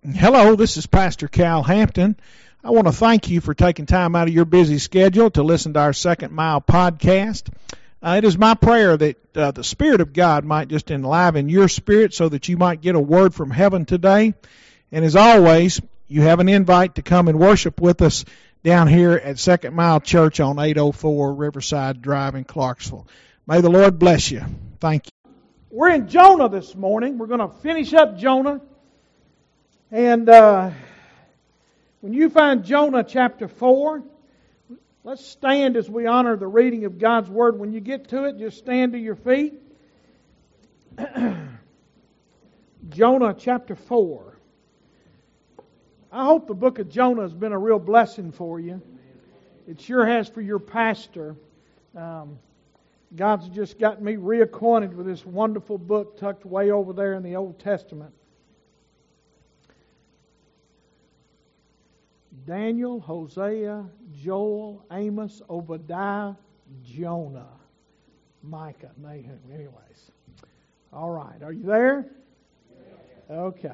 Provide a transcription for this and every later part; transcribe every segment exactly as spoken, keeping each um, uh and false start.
Hello, this is Pastor Cal Hampton. I want to thank you for taking time out of your busy schedule to listen to our Second Mile podcast. Uh, it is my prayer that uh, the Spirit of God might just enliven your spirit so that you might get a word from heaven today. And as always, you have an invite to come and worship with us down here at Second Mile Church on eight oh four Riverside Drive in Clarksville. May the Lord bless you. Thank you. We're in Jonah this morning. We're going to finish up Jonah. And uh, when you find Jonah chapter four, let's stand as we honor the reading of God's Word. When you get to it, just stand to your feet. Jonah chapter four. I hope the book of Jonah has been a real blessing for you. It sure has for your pastor. Um, God's just got me reacquainted with this wonderful book tucked way over there in the Old Testament. Daniel, Hosea, Joel, Amos, Obadiah, Jonah, Micah, Nahum. Anyways. All right. Are you there? Okay.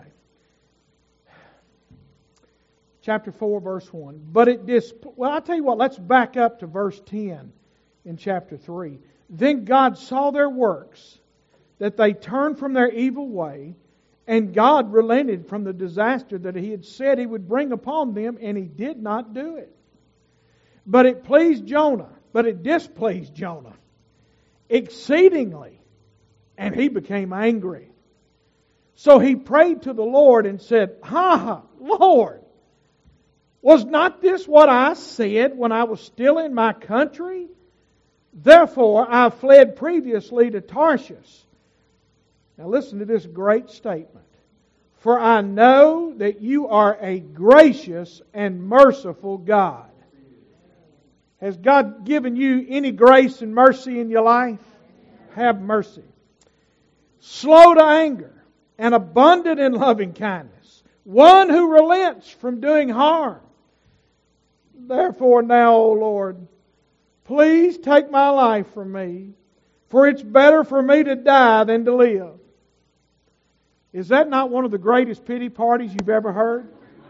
Chapter four, verse one. But it dis... Well, I'll tell you what. Let's back up to verse ten in chapter three. Then God saw their works, that they turned from their evil way, and God relented from the disaster that He had said He would bring upon them, and He did not do it. But it pleased Jonah, but it displeased Jonah exceedingly, and he became angry. So he prayed to the Lord and said, Ha ha, Lord, was not this what I said when I was still in my country? Therefore I fled previously to Tarshish. Now listen to this great statement. For I know that you are a gracious and merciful God. Has God given you any grace and mercy in your life? Have mercy. Slow to anger and abundant in loving kindness. One who relents from doing harm. Therefore now, O Lord, please take my life from me, for it's better for me to die than to live. Is that not one of the greatest pity parties you've ever heard?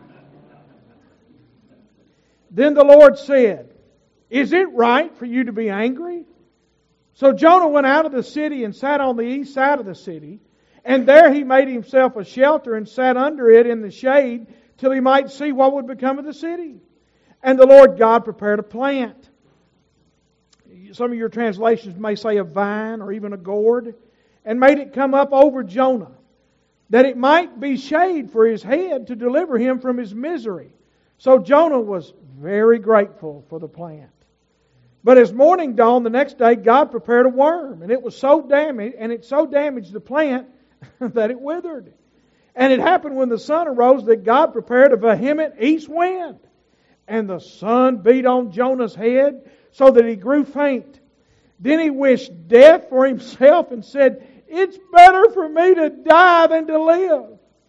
Then the Lord said, Is it right for you to be angry? So Jonah went out of the city and sat on the east side of the city, and there he made himself a shelter and sat under it in the shade till he might see what would become of the city. And the Lord God prepared a plant. Some of your translations may say a vine or even a gourd, and made it come up over Jonah, that it might be shade for his head to deliver him from his misery. So Jonah was very grateful for the plant. But as morning dawned the next day, God prepared a worm, and it was so damaged, and it so damaged the plant that it withered. And it happened when the sun arose that God prepared a vehement east wind, and the sun beat on Jonah's head so that he grew faint. Then he wished death for himself and said, It's better for me to die than to live.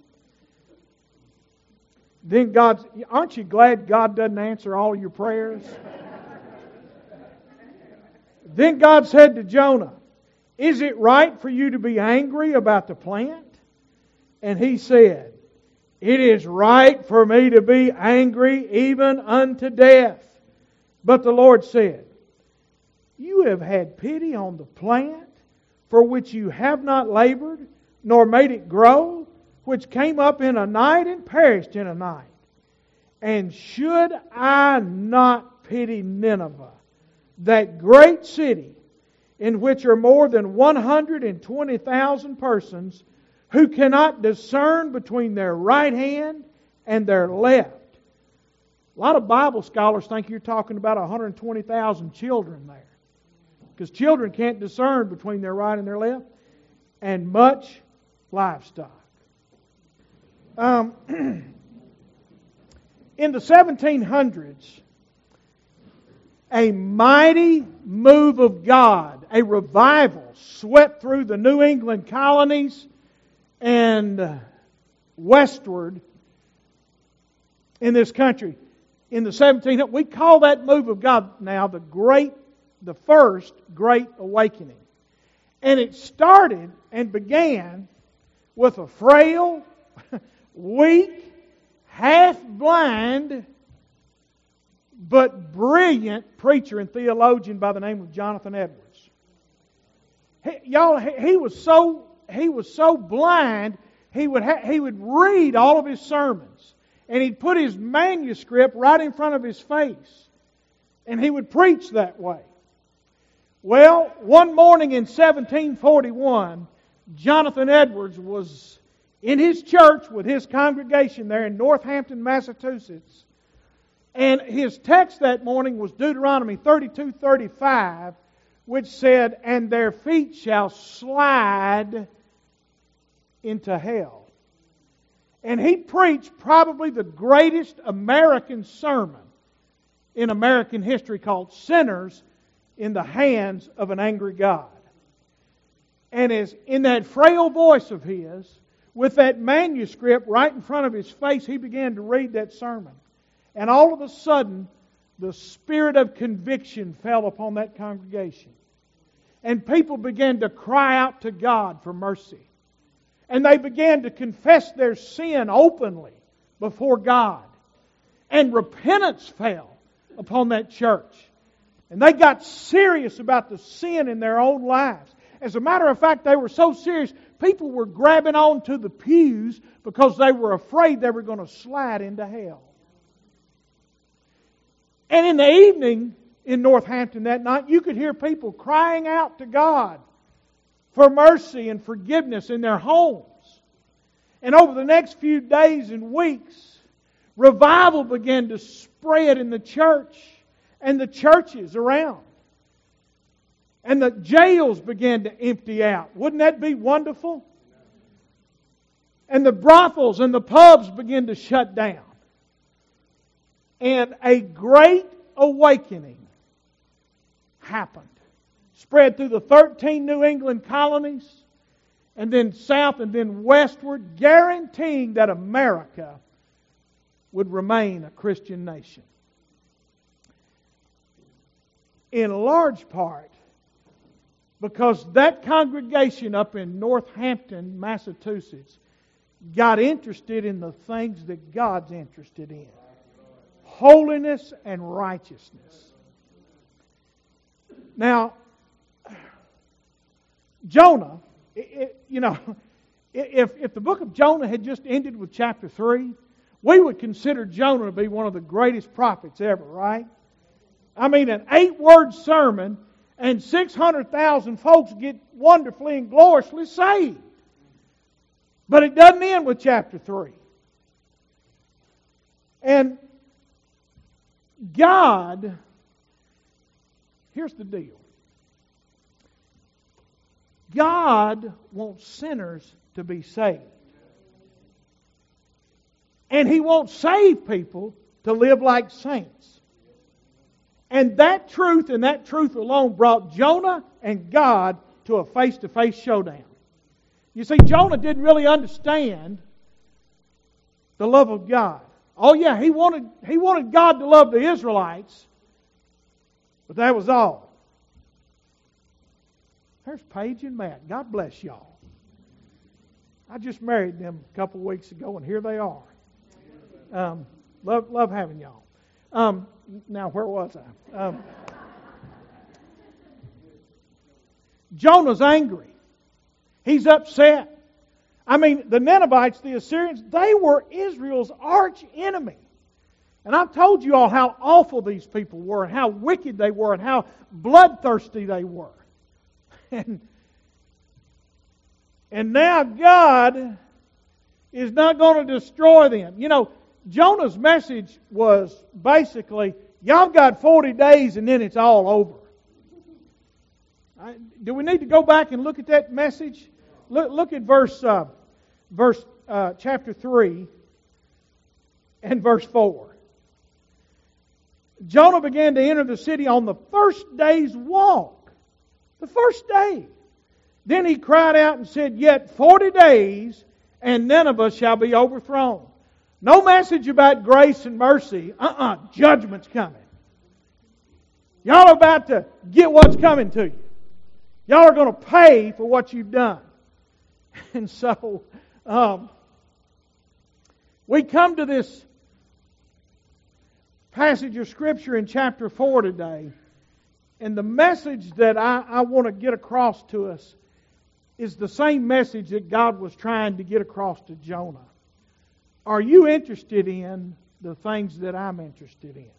Then God, aren't you glad God doesn't answer all your prayers? Then God said to Jonah, Is it right for you to be angry about the plant? And he said, It is right for me to be angry even unto death. But the Lord said, You have had pity on the plant, for which you have not labored, nor made it grow, which came up in a night and perished in a night. And should I not pity Nineveh, that great city, in which are more than one hundred twenty thousand persons, who cannot discern between their right hand and their left? A lot of Bible scholars think you're talking about one hundred twenty thousand children there. Because children can't discern between their right and their left. And much livestock. Um, in the seventeen hundreds, a mighty move of God, a revival, swept through the New England colonies and westward in this country. In the seventeen hundreds, we call that move of God now the great the first Great Awakening. And it started and began with a frail, weak, half-blind, but brilliant preacher and theologian by the name of Jonathan Edwards. He, y'all, he, he was so he was so blind, he would ha- he would read all of his sermons, and he'd put his manuscript right in front of his face, and he would preach that way. Well, one morning in seventeen forty-one, Jonathan Edwards was in his church with his congregation there in Northampton, Massachusetts. And his text that morning was Deuteronomy thirty-two thirty-five, which said, "And their feet shall slide into hell." And he preached probably the greatest American sermon in American history, called "Sinners in the Hands of an Angry God." And as in that frail voice of his, with that manuscript right in front of his face, he began to read that sermon. And all of a sudden, the spirit of conviction fell upon that congregation. And people began to cry out to God for mercy. And they began to confess their sin openly before God. And repentance fell upon that church. And they got serious about the sin in their own lives. As a matter of fact, they were so serious, people were grabbing onto the pews because they were afraid they were going to slide into hell. And in the evening in Northampton that night, you could hear people crying out to God for mercy and forgiveness in their homes. And over the next few days and weeks, revival began to spread in the church and the churches around. And the jails began to empty out. Wouldn't that be wonderful? And the brothels and the pubs began to shut down. And a great awakening happened. Spread through the thirteen New England colonies, and then south and then westward, guaranteeing that America would remain a Christian nation. In large part because that congregation up in Northampton, Massachusetts, got interested in the things that God's interested in. Holiness and righteousness. Now, Jonah, it, you know, if, if the book of Jonah had just ended with chapter three, we would consider Jonah to be one of the greatest prophets ever, right? I mean, an eight-word sermon and six hundred thousand folks get wonderfully and gloriously saved. But it doesn't end with chapter three. And God, here's the deal. God wants sinners to be saved. And He won't save people to live like saints. And that truth and that truth alone brought Jonah and God to a face-to-face showdown. You see, Jonah didn't really understand the love of God. Oh yeah, he wanted, he wanted God to love the Israelites, but that was all. There's Paige and Matt. God bless y'all. I just married them a couple of weeks ago, and here they are. Um, love, love having y'all. Um, now, where was I? Um, Jonah's angry. He's upset. I mean, the Ninevites, the Assyrians, they were Israel's arch enemy. And I've told you all how awful these people were, and how wicked they were, and how bloodthirsty they were. And, and now God is not going to destroy them. You know, Jonah's message was basically, y'all got forty days and then it's all over. I, do we need to go back and look at that message? Look, look at verse, uh, verse uh, chapter three and verse four. Jonah began to enter the city on the first day's walk. The first day. Then he cried out and said, "Yet forty days, and Nineveh shall be overthrown." No message about grace and mercy. Uh-uh, judgment's coming. Y'all are about to get what's coming to you. Y'all are going to pay for what you've done. And so, um, We come to this passage of Scripture in chapter four today, and the message that I, I want to get across to us is the same message that God was trying to get across to Jonah. Are you interested in the things that I'm interested in?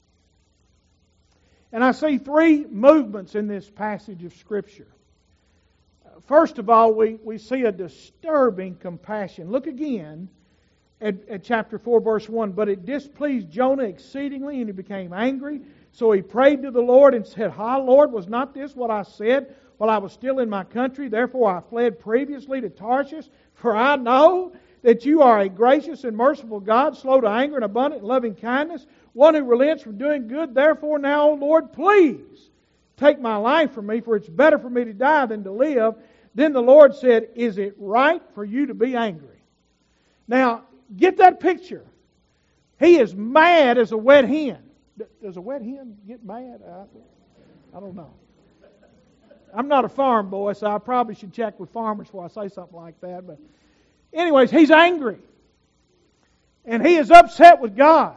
And I see three movements in this passage of Scripture. First of all, we, we see a disturbing compassion. Look again at, at chapter four, verse one. But it displeased Jonah exceedingly, and he became angry. So he prayed to the Lord and said, "Ha, Lord, was not this what I said while I was still in my country? Therefore I fled previously to Tarshish, for I know that you are a gracious and merciful God, slow to anger and abundant in loving kindness, one who relents from doing good. Therefore now, O Lord, please take my life from me, for it's better for me to die than to live." Then the Lord said, "Is it right for you to be angry?" Now, get that picture. He is mad as a wet hen. Does a wet hen get mad? I, I don't know. I'm not a farm boy, so I probably should check with farmers before I say something like that. But anyways, he's angry. And he is upset with God.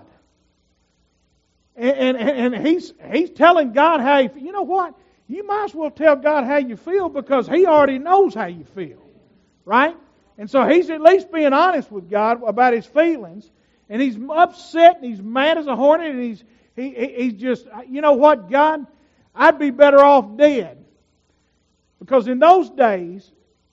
And, and, and he's, he's telling God how he feels. You know what? You might as well tell God how you feel, because He already knows how you feel. Right? And so he's at least being honest with God about his feelings. And he's upset and he's mad as a hornet, and he's he, he's just, you know what, God, I'd be better off dead. Because in those days,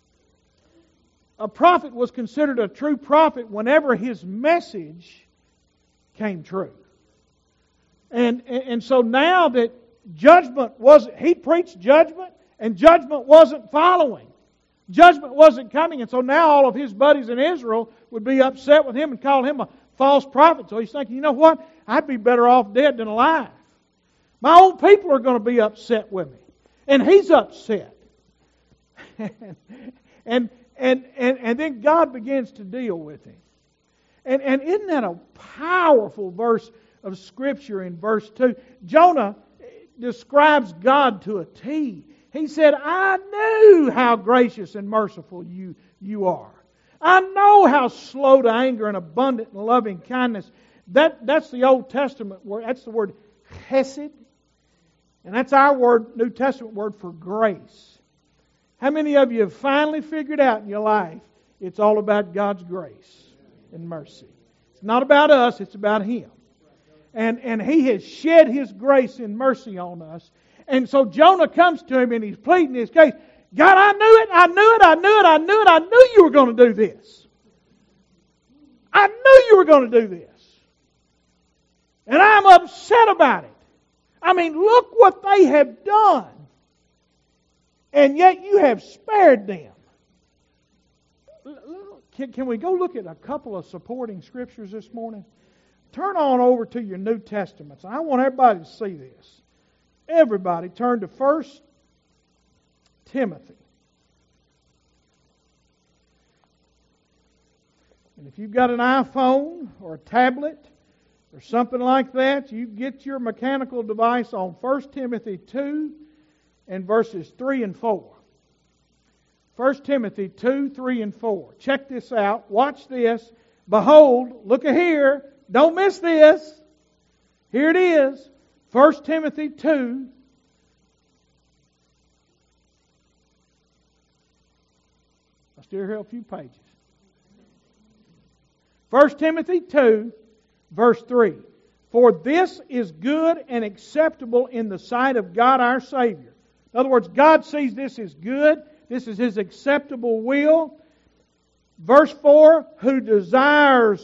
a prophet was considered a true prophet whenever his message came true. And, and so now that judgment wasn't, he preached judgment, and judgment wasn't following. Judgment wasn't coming, and so now all of his buddies in Israel would be upset with him and call him a false prophet. So he's thinking, you know what? I'd be better off dead than alive. My own people are going to be upset with me. And he's upset. and, and, and, and then God begins to deal with him. And, and isn't that a powerful verse of Scripture in verse two? Jonah describes God to a T. He said, "I knew how gracious and merciful you, you are. I know how slow to anger and abundant in loving kindness." That, that's the Old Testament word. That's the word chesed. And that's our word, New Testament word for grace. How many of you have finally figured out in your life it's all about God's grace and mercy? It's not about us, it's about Him. And, and He has shed His grace and mercy on us. And so Jonah comes to him and he's pleading his case. God, I knew it, I knew it, I knew it, I knew it, I knew you were going to do this. I knew you were going to do this. And I'm upset about it. I mean, look what they have done. And yet you have spared them. Can, can we go look at a couple of supporting scriptures this morning? Turn on over to your New Testaments. I want everybody to see this. Everybody turn to First Timothy. And if you've got an iPhone or a tablet or something like that, you get your mechanical device on First Timothy two and verses three and four. First Timothy two, three and four. Check this out. Watch this. Behold, look at here. Don't miss this. Here it is. First Timothy two. I still hear a few pages. First Timothy two, verse three. For this is good and acceptable in the sight of God our Savior. In other words, God sees this as good. This is His acceptable will. Verse four, who desires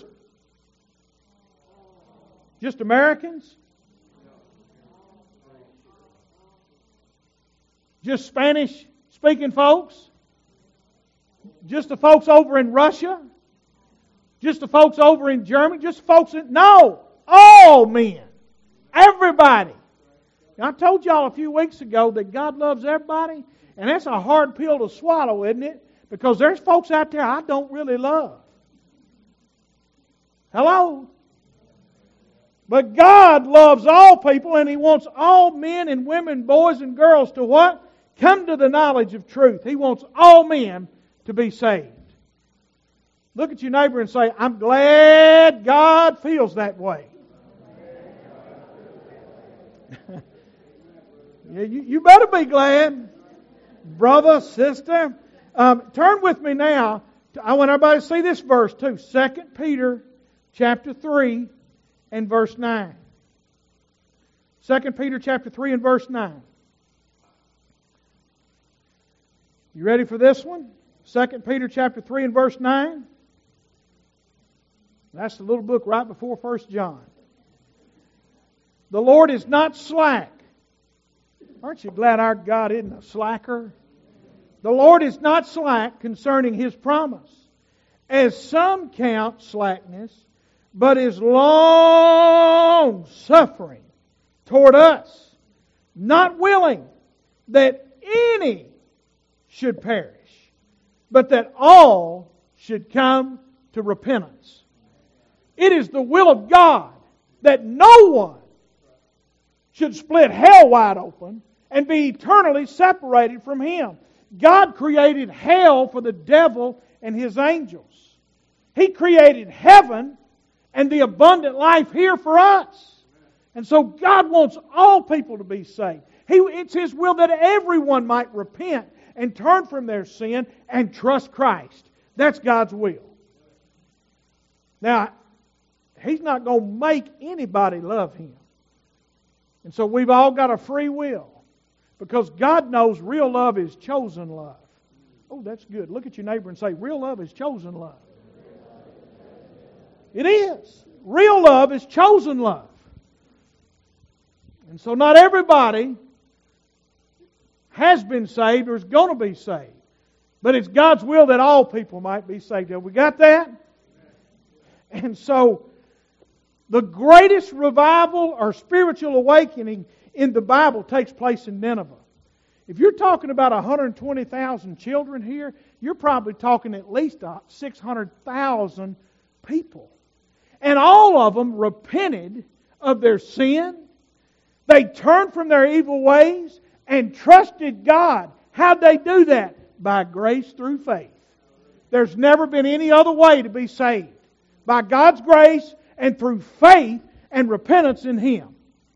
just Americans? Just Spanish-speaking folks? Just the folks over in Russia? Just the folks over in Germany? Just folks in... No! All men! Everybody! Now, I told y'all a few weeks ago that God loves everybody, and that's a hard pill to swallow, isn't it? Because there's folks out there I don't really love. Hello? But God loves all people, and He wants all men and women, boys and girls to what? Come to the knowledge of truth. He wants all men to be saved. Look at your neighbor and say, I'm glad God feels that way. Yeah, you, you better be glad, brother, sister. Um, turn with me now. To, I want everybody to see this verse too. Second Peter chapter three and verse nine. Second Peter chapter three and verse nine. You ready for this one? Second Peter chapter three and verse nine. That's the little book right before First John. The Lord is not slack. Aren't you glad our God isn't a slacker? The Lord is not slack concerning His promise, as some count slackness, but is long suffering toward us, not willing that any should perish, but that all should come to repentance. It is the will of God that no one should split hell wide open and be eternally separated from Him. God created hell for the devil and his angels. He created heaven and the abundant life here for us. And so God wants all people to be saved. He, it's His will that everyone might repent and turn from their sin and trust Christ. That's God's will. Now, He's not going to make anybody love Him. And so we've all got a free will. Because God knows real love is chosen love. Oh, that's good. Look at your neighbor and say, real love is chosen love. It is. Real love is chosen love. And so not everybody has been saved or is going to be saved. But it's God's will that all people might be saved. Have we got that? And so the greatest revival or spiritual awakening in the Bible takes place in Nineveh. If you're talking about one hundred twenty thousand children here, you're probably talking at least six hundred thousand people. And all of them repented of their sin. They turned from their evil ways and trusted God. How'd they do that? By grace through faith. There's never been any other way to be saved. By God's grace and through faith and repentance in Him.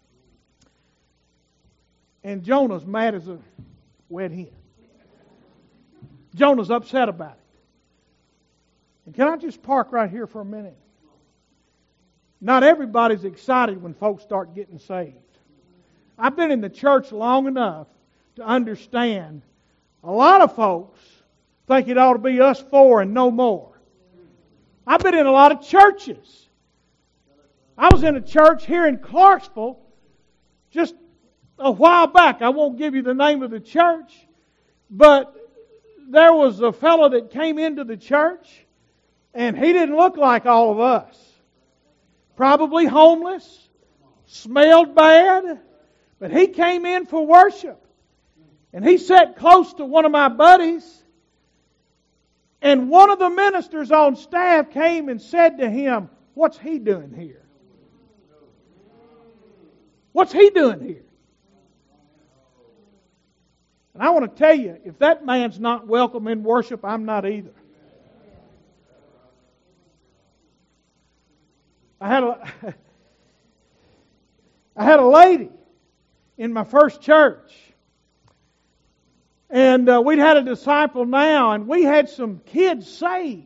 And Jonah's mad as a wet hen. Jonah's upset about it. And can I just park right here for a minute? Not everybody's excited when folks start getting saved. I've been in the church long enough to understand a lot of folks think it ought to be us four and no more. I've been in a lot of churches. I was in a church here in Clarksville just a while back. I won't give you the name of the church, but there was a fellow that came into the church, and he didn't look like all of us. Probably homeless, smelled bad, but he came in for worship. And he sat close to one of my buddies, and one of the ministers on staff came and said to him, "What's he doing here? What's he doing here?" And I want to tell you, if that man's not welcome in worship, I'm not either. I had a, I had a lady in my first church. And uh, we'd had a disciple now, and we had some kids saved.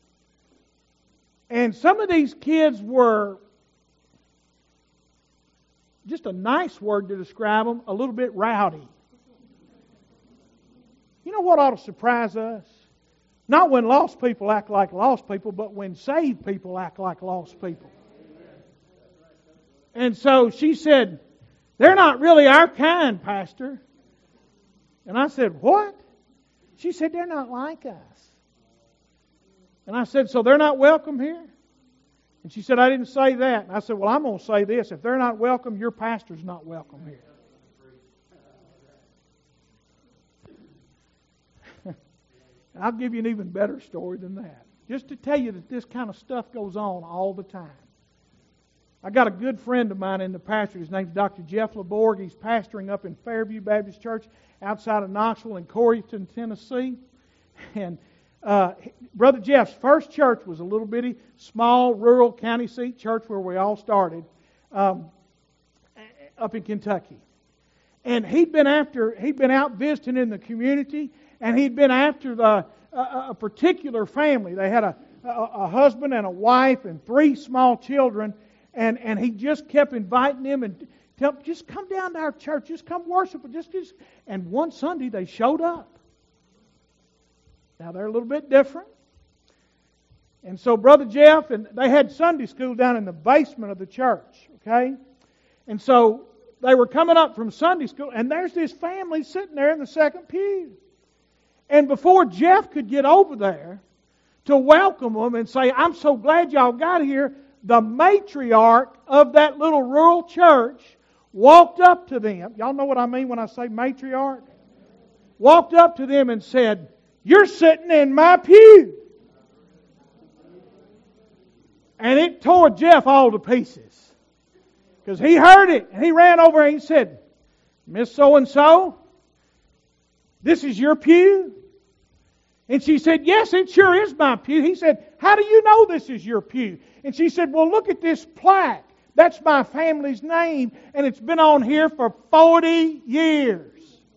And some of these kids were, just a nice word to describe them, a little bit rowdy. You know what ought to surprise us? Not when lost people act like lost people, but when saved people act like lost people. And so she said, "They're not really our kind, Pastor." And I said, "What?" She said, "They're not like us." And I said, "So they're not welcome here?" And she said, "I didn't say that." And I said, "Well, I'm going to say this. If they're not welcome, your pastor's not welcome here." And I'll give you an even better story than that. Just to tell you that this kind of stuff goes on all the time. I got a good friend of mine in the pastor. His name's Doctor Jeff LeBorg. He's pastoring up in Fairview Baptist Church outside of Knoxville in Corryton, Tennessee. And Uh, Brother Jeff's first church was a little bitty, small, rural county seat church where we all started um, up in Kentucky. And he'd been after, he'd been out visiting in the community, and he'd been after the, a, a particular family. They had a, a, a husband and a wife and three small children, and, and he just kept inviting them and tell them, just come down to our church, just come worship, just, just. And one Sunday they showed up. Now they're a little bit different. And so Brother Jeff, and they had Sunday school down in the basement of the church, okay? And so they were coming up from Sunday school, and there's this family sitting there in the second pew. And before Jeff could get over there to welcome them and say, I'm so glad y'all got here, the matriarch of that little rural church walked up to them. Y'all know what I mean when I say matriarch? Walked up to them and said, you're sitting in my pew. And it tore Jeff all to pieces. Because he heard it, and he ran over and he said, Miss So-and-so, this is your pew? And she said, yes, it sure is my pew. He said, how do you know this is your pew? And she said, well, look at this plaque. That's my family's name, and it's been on here for forty years.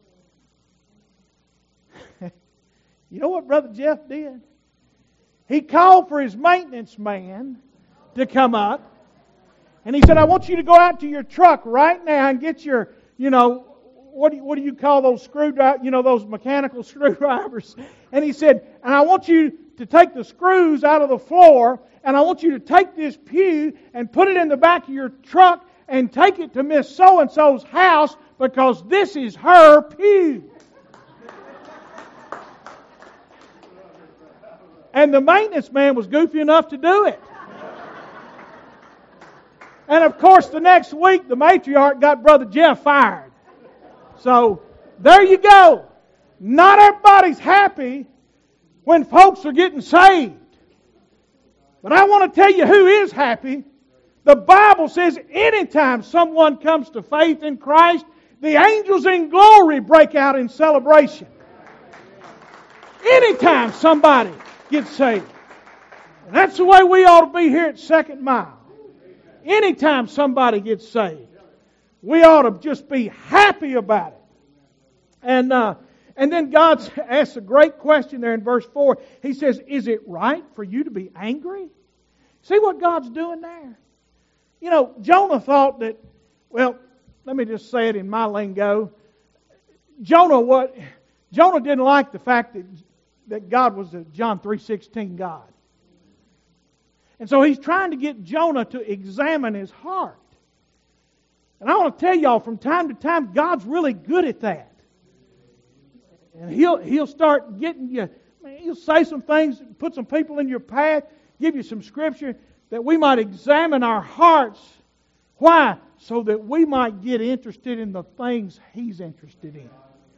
You know what Brother Jeff did? He called for his maintenance man to come up. And he said, I want you to go out to your truck right now and get your, you know, what do you, what do you call those screwdrivers, you know, those mechanical screwdrivers. And he said, and I want you to take the screws out of the floor, and I want you to take this pew and put it in the back of your truck and take it to Miss So-and-so's house because this is her pew. And the maintenance man was goofy enough to do it. And of course, the next week, the matriarch got Brother Jeff fired. So, there you go. Not everybody's happy when folks are getting saved. But I want to tell you who is happy. The Bible says anytime someone comes to faith in Christ, the angels in glory break out in celebration. Anytime somebody gets saved. And that's the way we ought to be here at Second Mile. Anytime somebody gets saved, we ought to just be happy about it. And uh, and then God asks a great question there in verse four. He says, is it right for you to be angry? See what God's doing there? You know, Jonah thought that, well, let me just say it in my lingo. Jonah what Jonah didn't like the fact that, that God was a John three sixteen God. And so he's trying to get Jonah to examine his heart. And I want to tell y'all, from time to time, God's really good at that. And He'll He'll start getting you, He'll say some things, put some people in your path, give you some scripture that we might examine our hearts. Why? So that we might get interested in the things He's interested in.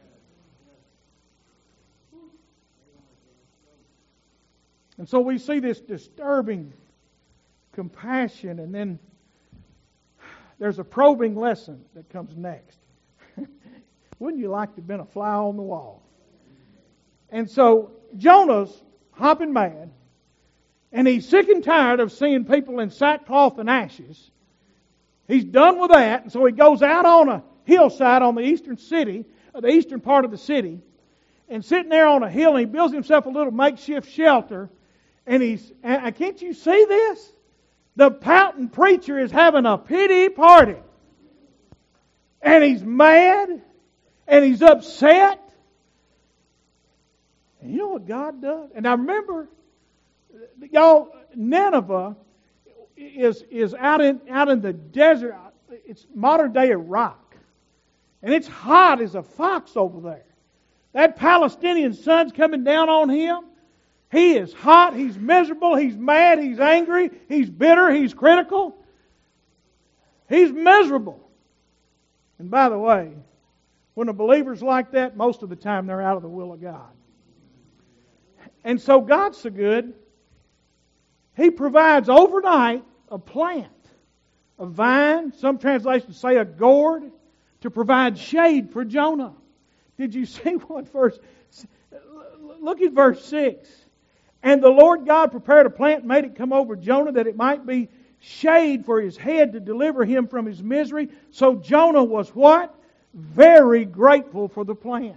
And so we see this disturbing compassion, and then there's a probing lesson that comes next. Wouldn't you like to have been a fly on the wall? And so Jonah's hopping mad, and he's sick and tired of seeing people in sackcloth and ashes. He's done with that, and so he goes out on a hillside on the eastern city, the eastern part of the city, and sitting there on a hill, and he builds himself a little makeshift shelter. And he's, and can't you see this? The pouting preacher is having a pity party. And he's mad. And he's upset. And you know what God does? And I remember, y'all, Nineveh is, is out in, out in the desert. It's modern day Iraq. And it's hot as a fox over there. That Palestinian sun's coming down on him. He is hot, he's miserable, he's mad, he's angry, he's bitter, he's critical. He's miserable. And by the way, when a believer's like that, most of the time they're out of the will of God. And so God's so good, He provides overnight a plant, a vine, some translations say a gourd, to provide shade for Jonah. Did you see what verse? Look at verse six. And the Lord God prepared a plant and made it come over Jonah that it might be shade for his head to deliver him from his misery. So Jonah was what? Very grateful for the plant.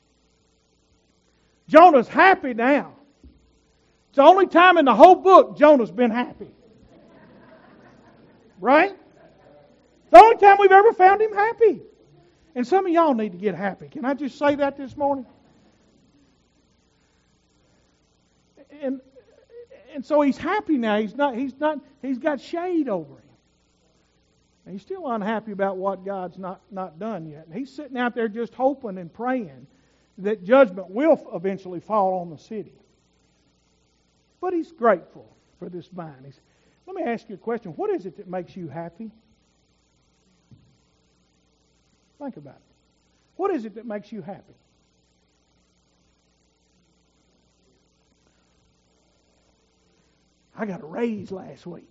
Jonah's happy now. It's the only time in the whole book Jonah's been happy. Right? The only time we've ever found him happy. And some of y'all need to get happy. Can I just say that this morning? And and so he's happy now. He's not he's not he's got shade over him. And he's still unhappy about what God's not, not done yet. And he's sitting out there just hoping and praying that judgment will eventually fall on the city. But he's grateful for this vine. He's, let me ask you a question. What is it that makes you happy? Think about it. What is it that makes you happy? I got a raise last week.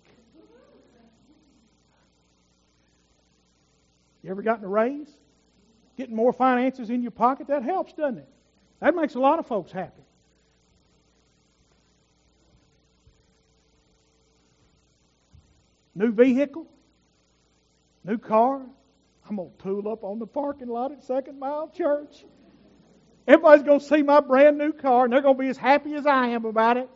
You ever gotten a raise? Getting more finances in your pocket? That helps, doesn't it? That makes a lot of folks happy. New vehicle? New car? I'm going to tool up on the parking lot at Second Mile Church. Everybody's going to see my brand new car and they're going to be as happy as I am about it.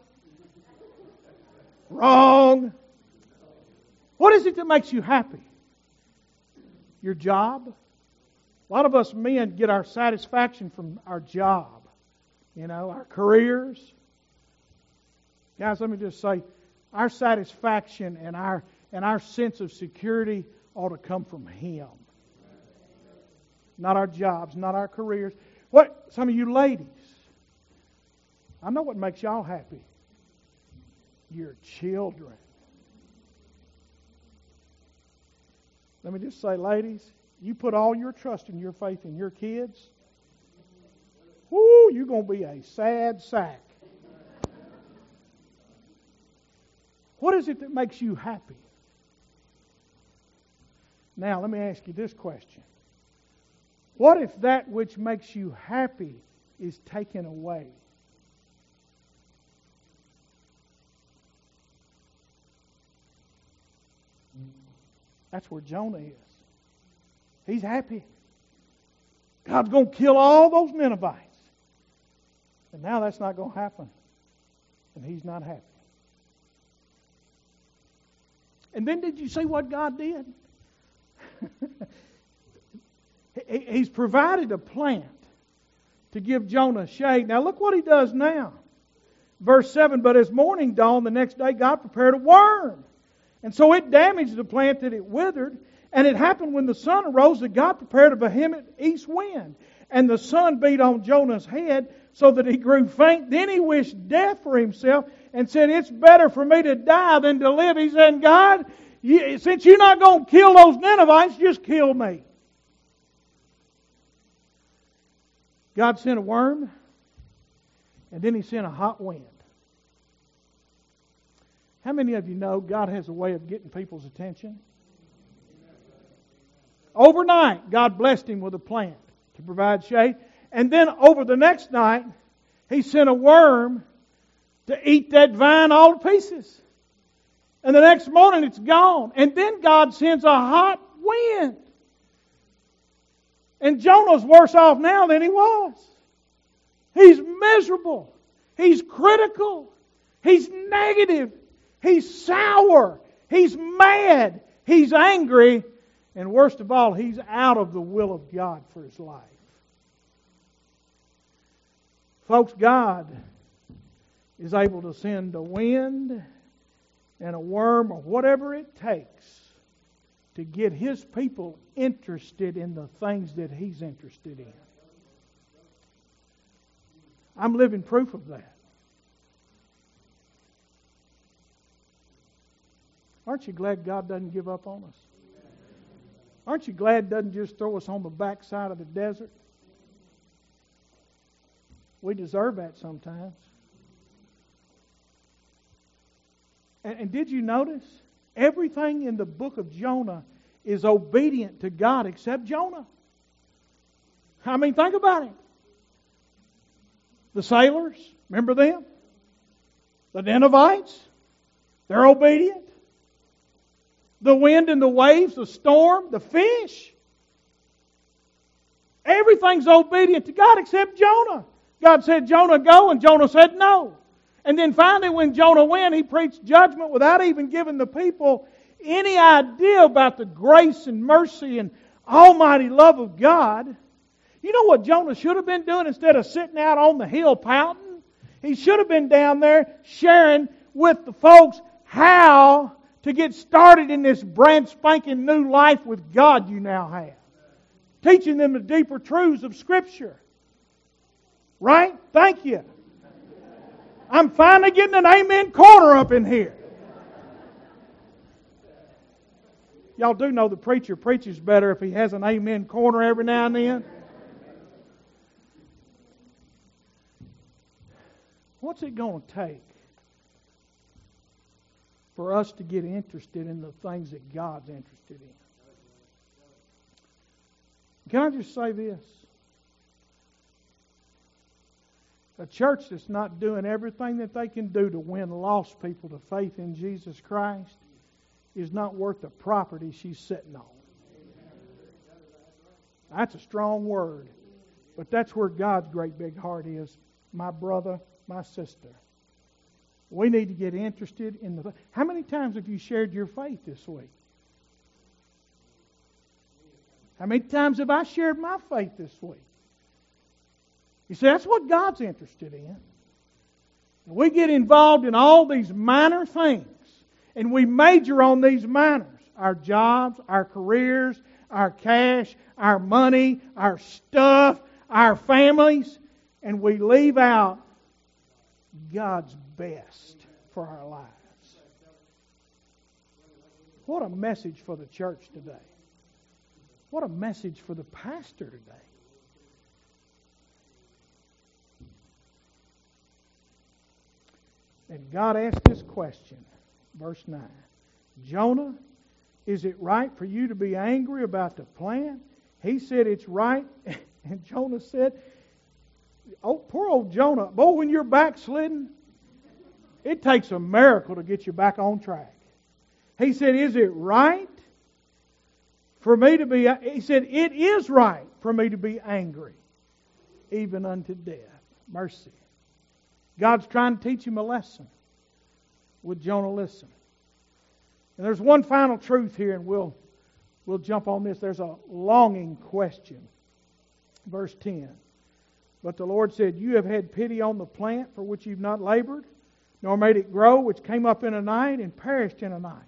Wrong. What is it that makes you happy? Your job? A lot of us men get our satisfaction from our job. You know, our careers. Guys, let me just say, our satisfaction and our and our sense of security ought to come from Him. Not our jobs, not our careers. What? Some of you ladies, I know what makes y'all happy. Your children. Let me just say, ladies, you put all your trust and your faith in your kids, whoo, you're going to be a sad sack. What is it that makes you happy? Now, let me ask you this question. What if that which makes you happy is taken away? That's where Jonah is. He's happy. God's going to kill all those Ninevites. And now that's not going to happen. And he's not happy. And then did you see what God did? He's provided a plant to give Jonah shade. Now look what he does now. Verse seven, but as morning dawned the next day, God prepared a worm. And so it damaged the plant that it withered. And it happened when the sun arose that God prepared a vehement east wind. And the sun beat on Jonah's head so that he grew faint. Then he wished death for himself and said, it's better for me to die than to live. He said, God, you, since you're not going to kill those Ninevites, just kill me. God sent a worm, and then He sent a hot wind. How many of you know God has a way of getting people's attention? Overnight, God blessed him with a plant to provide shade. And then over the next night, He sent a worm to eat that vine all to pieces. And the next morning it's gone. And then God sends a hot wind. And Jonah's worse off now than he was. He's miserable. He's critical. He's negative. He's sour. He's mad. He's angry. And worst of all, he's out of the will of God for his life. Folks, God is able to send a wind and a worm or whatever it takes to get His people interested in the things that He's interested in. I'm living proof of that. Aren't you glad God doesn't give up on us? Aren't you glad He doesn't just throw us on the backside of the desert? We deserve that sometimes. And, and did you notice? Everything in the book of Jonah is obedient to God except Jonah. I mean, think about it. The sailors, remember them? The Ninevites, they're obedient. The wind and the waves, the storm, the fish. Everything's obedient to God except Jonah. God said, Jonah, go, and Jonah said no. And then finally when Jonah went, he preached judgment without even giving the people any idea about the grace and mercy and almighty love of God. You know what Jonah should have been doing instead of sitting out on the hill pouting? He should have been down there sharing with the folks how to get started in this brand spanking new life with God you now have. Teaching them the deeper truths of Scripture. Right? Thank you. I'm finally getting an amen corner up in here. Y'all do know the preacher preaches better if he has an amen corner every now and then. What's it going to take for us to get interested in the things that God's interested in? Can I just say this? A church that's not doing everything that they can do to win lost people to faith in Jesus Christ is not worth the property she's sitting on. That's a strong word. But that's where God's great big heart is. My brother, my sister. We need to get interested in the... How many times have you shared your faith this week? How many times have I shared my faith this week? You see, that's what God's interested in. We get involved in all these minor things, and we major on these minors. Our jobs, our careers, our cash, our money, our stuff, our families, and we leave out God's best for our lives. What a message for the church today. What a message for the pastor today. And God asked this question, verse nine. Jonah, is it right for you to be angry about the plant? He said it's right. And Jonah said, oh, poor old Jonah. Boy, when you're backslidden, it takes a miracle to get you back on track. He said, is it right for me to be... He said, it is right for me to be angry, even unto death. Mercy. God's trying to teach him a lesson. Would Jonah listen? And there's one final truth here, and we'll, we'll jump on this. There's a longing question. Verse ten. But the Lord said, you have had pity on the plant for which you've not labored, nor made it grow, which came up in a night and perished in a night.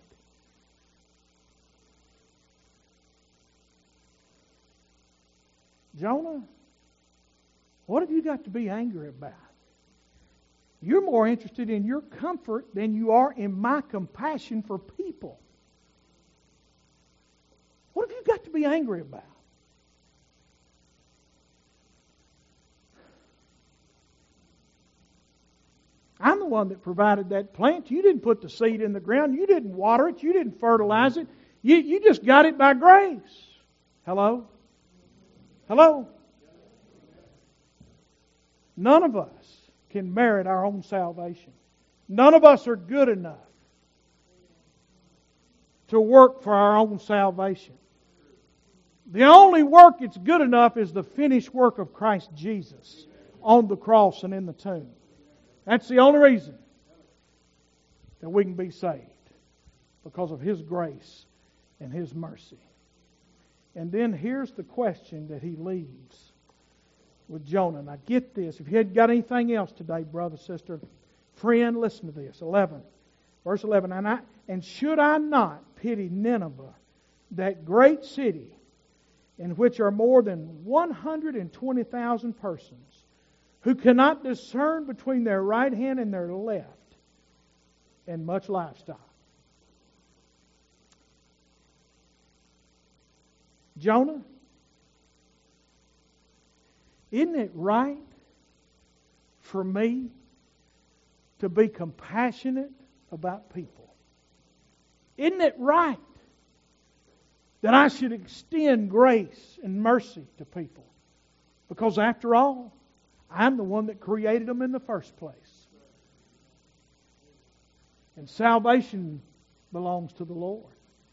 Jonah, what have you got to be angry about? You're more interested in your comfort than you are in my compassion for people. What have you got to be angry about? I'm the one that provided that plant. You didn't put the seed in the ground. You didn't water it. You didn't fertilize it. You, you just got it by grace. Hello? Hello? None of us can merit our own salvation. None of us are good enough to work for our own salvation. The only work that's good enough is the finished work of Christ Jesus on the cross and in the tomb. That's the only reason that we can be saved, because of His grace and His mercy. And then here's the question that he leaves with Jonah. Now get this. If you hadn't got anything else today, brother, sister, friend, listen to this. eleven. Verse eleven. And, I, and should I not pity Nineveh, that great city, in which are more than one hundred twenty thousand persons, who cannot discern between their right hand and their left, and much livestock? Jonah, isn't it right for me to be compassionate about people? Isn't it right that I should extend grace and mercy to people? Because after all, I'm the one that created them in the first place. And salvation belongs to the Lord.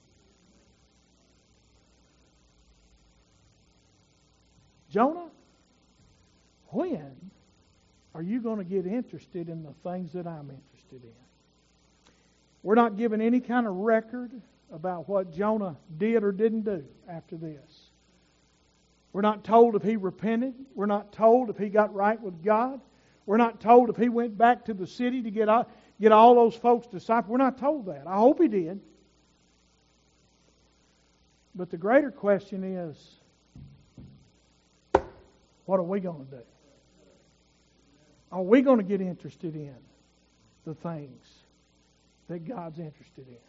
Jonah, when are you going to get interested in the things that I'm interested in? We're not given any kind of record about what Jonah did or didn't do after this. We're not told if he repented. We're not told if he got right with God. We're not told if he went back to the city to get all, get all those folks disciples. We're not told that. I hope he did. But the greater question is, what are we going to do? Are we going to get interested in the things that God's interested in?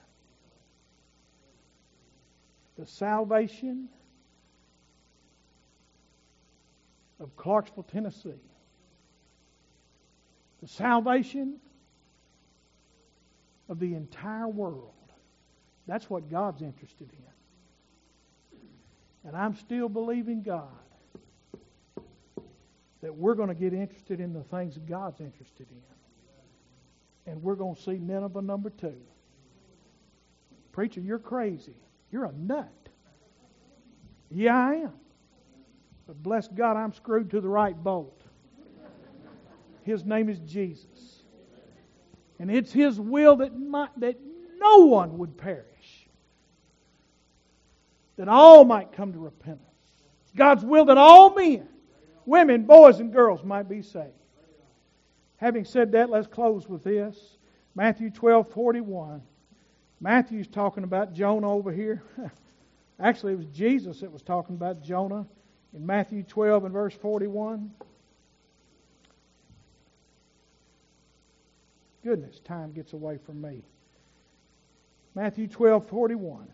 The salvation of Clarksville, Tennessee. The salvation of the entire world. That's what God's interested in. And I'm still believing God that we're going to get interested in the things that God's interested in. And we're going to see Nineveh number two. Preacher, you're crazy. You're a nut. Yeah, I am. But bless God, I'm screwed to the right bolt. His name is Jesus. And it's His will that, might, that no one would perish. That all might come to repentance. It's God's will that all men, women, boys, and girls might be saved. Having said that, let's close with this. Matthew twelve forty-one. Matthew's talking about Jonah over here. Actually, it was Jesus that was talking about Jonah in Matthew twelve and verse forty-one. Goodness, time gets away from me. Matthew twelve forty-one.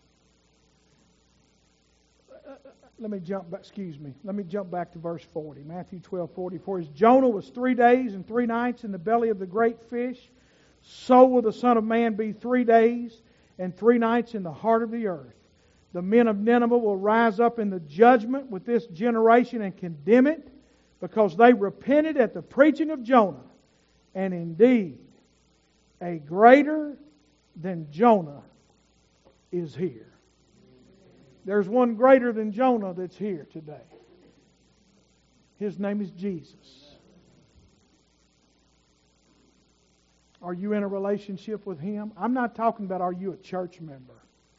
Let me jump back, excuse me. Let me jump back to verse forty. Matthew twelve forty. For as Jonah was three days and three nights in the belly of the great fish, so will the Son of Man be three days and three nights in the heart of the earth. The men of Nineveh will rise up in the judgment with this generation and condemn it, because they repented at the preaching of Jonah. And indeed, a greater than Jonah is here. There's one greater than Jonah that's here today. His name is Jesus. Are you in a relationship with Him? I'm not talking about are you a church member.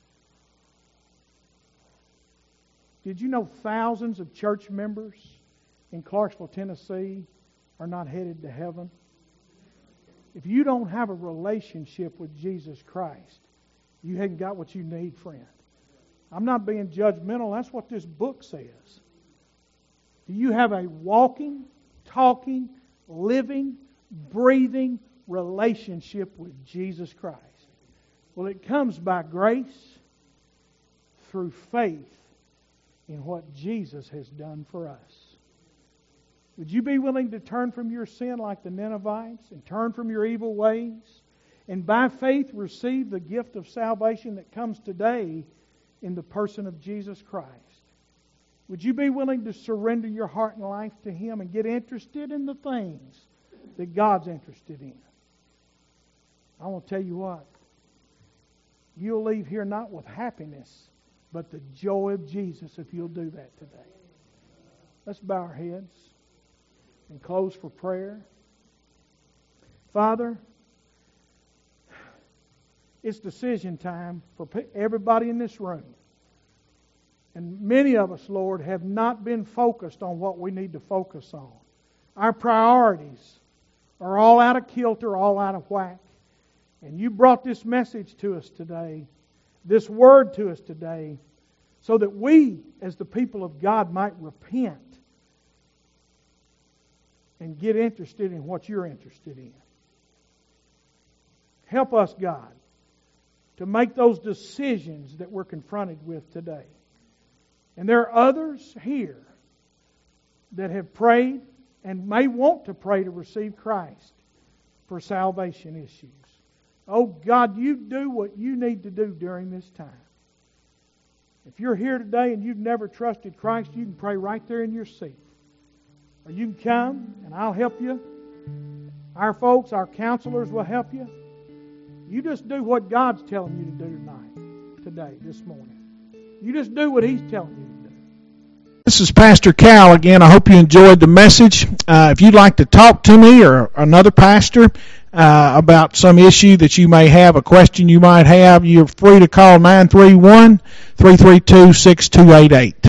Did you know thousands of church members in Clarksville, Tennessee are not headed to heaven? If you don't have a relationship with Jesus Christ, you haven't got what you need, friend. I'm not being judgmental. That's what this book says. Do you have a walking, talking, living, breathing relationship with Jesus Christ? Well, it comes by grace through faith in what Jesus has done for us. Would you be willing to turn from your sin like the Ninevites and turn from your evil ways and by faith receive the gift of salvation that comes today in the person of Jesus Christ? Would you be willing to surrender your heart and life to Him and get interested in the things that God's interested in? I want to tell you what. You'll leave here not with happiness, but the joy of Jesus if you'll do that today. Let's bow our heads and close for prayer. Father, it's decision time for everybody in this room. And many of us, Lord, have not been focused on what we need to focus on. Our priorities are all out of kilter, all out of whack. And you brought this message to us today, this word to us today, so that we, as the people of God, might repent and get interested in what you're interested in. Help us, God, to make those decisions that we're confronted with today. And there are others here that have prayed and may want to pray to receive Christ for salvation issues. Oh God, you do what you need to do during this time. If you're here today and you've never trusted Christ, you can pray right there in your seat. Or you can come and I'll help you. Our folks, our counselors will help you. You just do what God's telling you to do tonight, today, this morning. You just do what He's telling you to do. This is Pastor Cal again. I hope you enjoyed the message. Uh, if you'd like to talk to me or another pastor uh, about some issue that you may have, a question you might have, you're free to call nine three one, three three two, six two eight eight.